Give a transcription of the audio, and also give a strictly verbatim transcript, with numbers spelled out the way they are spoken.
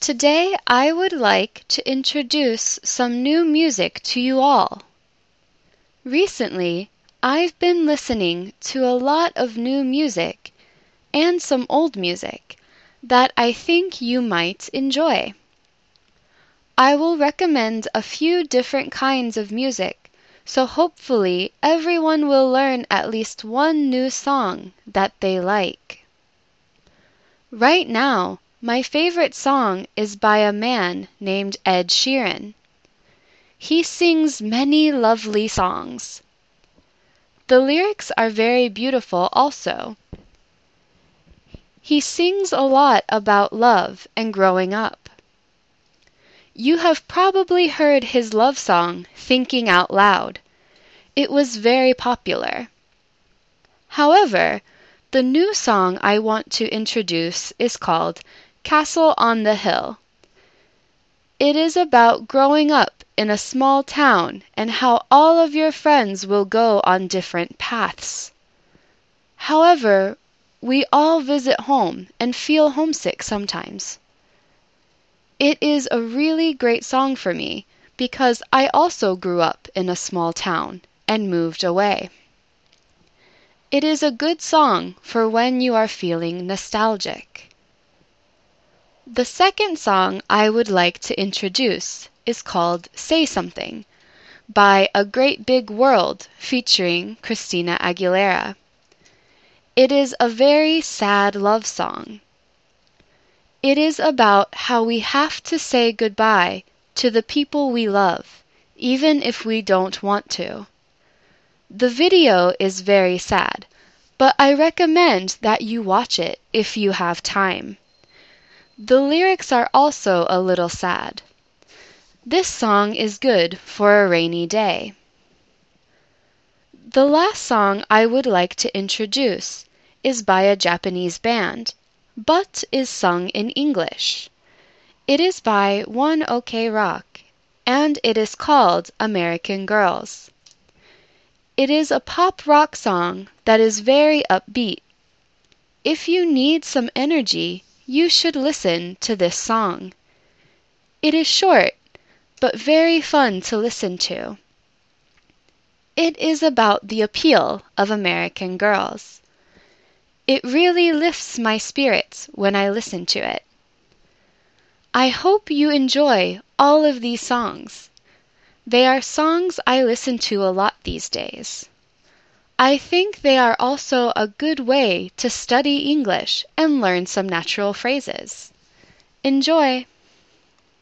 Today I would like to introduce some new music to you all. Recently, I've been listening to a lot of new music and some old music that I think you might enjoy. I will recommend a few different kinds of music, so hopefully everyone will learn at least one new song that they like. Right now, my favorite song is by a man named Ed Sheeran. He sings many lovely songs. The lyrics are very beautiful also. He sings a lot about love and growing up. You have probably heard his love song, Thinking Out Loud. It was very popular. However, the new song I want to introduce is called Castle on the Hill. It is about growing up in a small town and how all of your friends will go on different paths. However, we all visit home and feel homesick sometimes. It is a really great song for me because I also grew up in a small town and moved away. It is a good song for when you are feeling nostalgic. The second song I would like to introduce is called Say Something by A Great Big World featuring Christina Aguilera. It is a very sad love song. It is about how we have to say goodbye to the people we love, even if we don't want to. The video is very sad, but I recommend that you watch it if you have time. The lyrics are also a little sad. This song is good for a rainy day. The last song I would like to introduce is by a Japanese band, but is sung in English. It is by One Ok Rock, and it is called American Girls. It is a pop rock song that is very upbeat. If you need some energy, you should listen to this song. It is short, but very fun to listen to. It is about the appeal of American Girls. It really lifts my spirits when I listen to it. I hope you enjoy all of these songs. They are songs I listen to a lot these days. I think they are also a good way to study English and learn some natural phrases. Enjoy!